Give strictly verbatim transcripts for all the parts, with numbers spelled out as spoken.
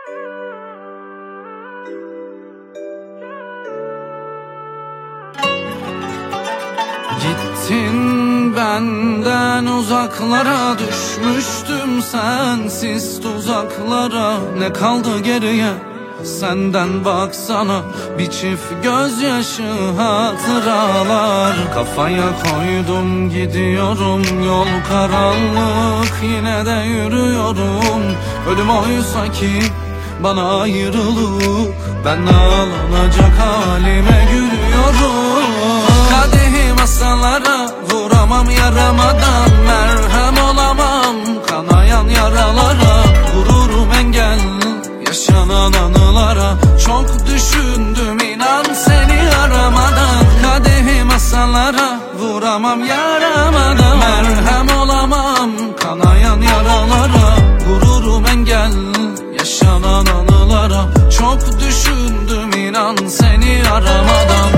Gittin benden uzaklara, düşmüştüm sensiz tuzaklara. Ne kaldı geriye senden baksana, bir çift gözyaşı hatıralar. Kafaya koydum gidiyorum, yol karanlık yine de yürüyorum. Ölüm oysa ki bana ayrılık, ben ağlanacak halime gülüyorum. Kadehi masalara vuramam yaramadan, merhem olamam kanayan yaralara. Vururum engel yaşanan anılara, çok düşündüm inan seni aramadan. Kadehi masalara vuramam yaramadan, merhem olamam kanayan yaralara. Vururum engel yaşanan anılara, çok düşündüm inan seni aramadan.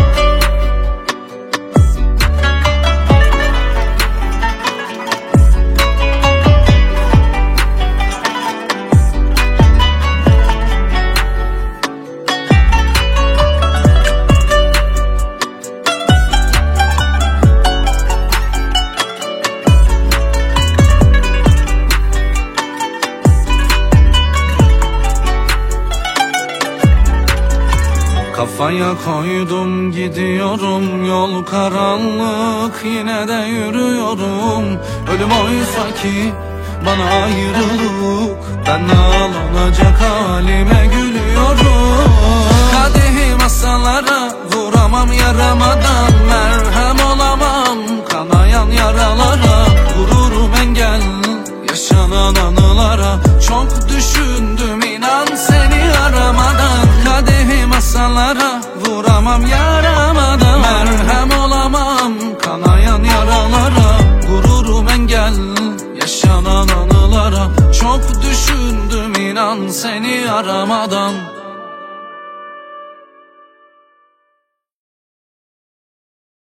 Kafaya koydum gidiyorum, yol karanlık yine de yürüyorum. Ölüm oysa ki bana ayrılık, ben ağlanacak halime gülüyorum. Kadehi masalara vuramam yaramadan, merhem olamam kanayan yaralara. Vururum engel yaşanan anılara, çok düşündüm inan seni aramadan. Kadehi masalara vuramam yaramadan, merhem olamam kanayan yaralara. Vururum engel yaşanan anılara, çok düşündüm inan seni aramadan.